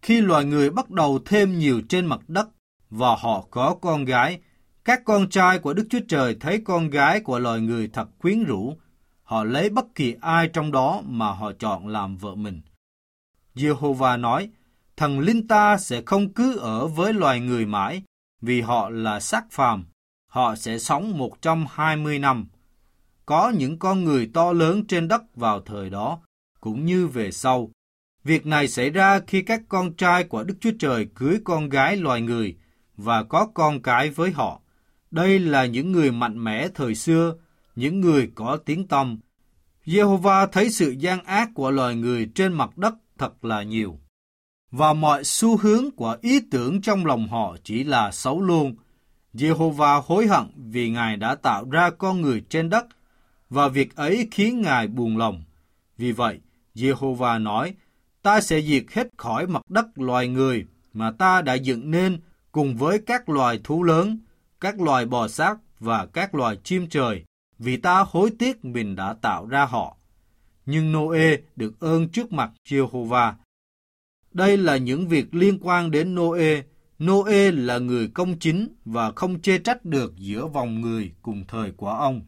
Khi loài người bắt đầu thêm nhiều trên mặt đất và họ có con gái, các con trai của Đức Chúa Trời thấy con gái của loài người thật quyến rũ, họ lấy bất kỳ ai trong đó mà họ chọn làm vợ mình. Giê-hô-va nói, thần linh ta sẽ không cứ ở với loài người mãi, vì họ là xác phàm, họ sẽ sống 120 năm. Có những con người to lớn trên đất vào thời đó, cũng như về sau. Việc này xảy ra khi các con trai của Đức Chúa Trời cưới con gái loài người và có con cái với họ. Đây là những người mạnh mẽ thời xưa, những người có tiếng tăm. Giê-hô-va thấy sự gian ác của loài người trên mặt đất thật là nhiều. Và mọi xu hướng của ý tưởng trong lòng họ chỉ là xấu luôn. Giê-hô-va hối hận vì Ngài đã tạo ra con người trên đất, và việc ấy khiến Ngài buồn lòng. Vì vậy, Giê-hô-va nói, ta sẽ diệt hết khỏi mặt đất loài người mà ta đã dựng nên cùng với các loài thú lớn, các loài bò sát và các loài chim trời, vì ta hối tiếc mình đã tạo ra họ. Nhưng Nô-ê được ơn trước mặt Giê-hô-va. Đây là những việc liên quan đến Nô-ê. Nô-ê là người công chính và không chê trách được giữa vòng người cùng thời của ông.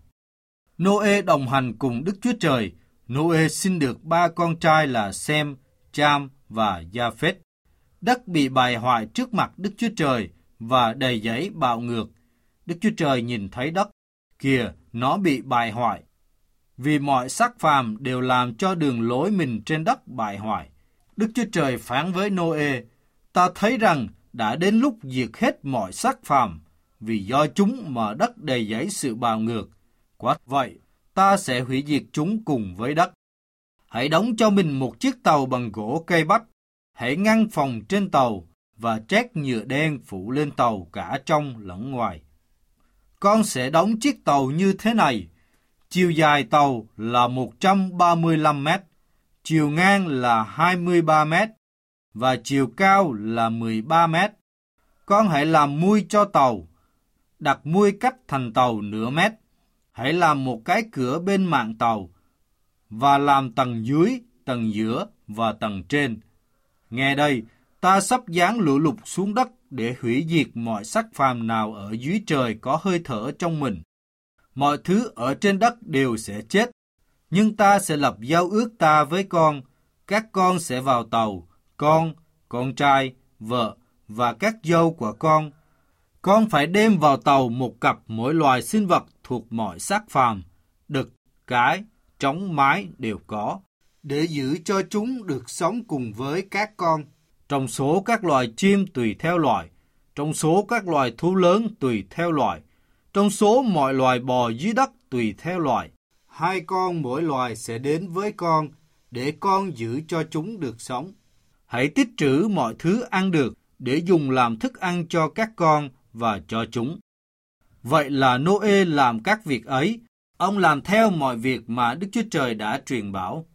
Nô-ê đồng hành cùng Đức Chúa Trời. Nô-ê sinh được 3 con trai là Sem, Cham và Gia-phết. Đất bị bại hoại trước mặt Đức Chúa Trời và đầy dẫy bạo ngược. Đức Chúa Trời nhìn thấy đất, kìa, nó bị bại hoại. Vì mọi xác phàm đều làm cho đường lối mình trên đất bại hoại. Đức Chúa Trời phán với Nô-ê, ta thấy rằng đã đến lúc diệt hết mọi xác phàm, vì do chúng mà đất đầy dẫy sự bạo ngược. Quả vậy, ta sẽ hủy diệt chúng cùng với đất. Hãy đóng cho mình một chiếc tàu bằng gỗ cây bách, hãy ngăn phòng trên tàu và trét nhựa đen phủ lên tàu cả trong lẫn ngoài. Con sẽ đóng chiếc tàu như thế này. Chiều dài tàu là 135 mét, chiều ngang là 23 mét và chiều cao là 13 mét. Con hãy làm mui cho tàu, đặt mui cách thành tàu nửa mét. Hãy làm một cái cửa bên mạn tàu và làm tầng dưới, tầng giữa và tầng trên. Nghe đây, ta sắp giáng lũ lụt xuống đất để hủy diệt mọi xác phàm nào ở dưới trời có hơi thở trong mình. Mọi thứ ở trên đất đều sẽ chết, nhưng ta sẽ lập giao ước ta với con. Các con sẽ vào tàu, con trai, vợ và các dâu của con. Con phải đem vào tàu một cặp mỗi loài sinh vật thuộc mọi xác phàm, đực, cái, trống, mái đều có, để giữ cho chúng được sống cùng với các con. Trong số các loài chim tùy theo loài, trong số các loài thú lớn tùy theo loài, trong số mọi loài bò dưới đất tùy theo loài. 2 con mỗi loài sẽ đến với con, để con giữ cho chúng được sống. Hãy tích trữ mọi thứ ăn được, để dùng làm thức ăn cho các con và cho chúng. Vậy là Nô-ê làm các việc ấy. Ông làm theo mọi việc mà Đức Chúa Trời đã truyền bảo.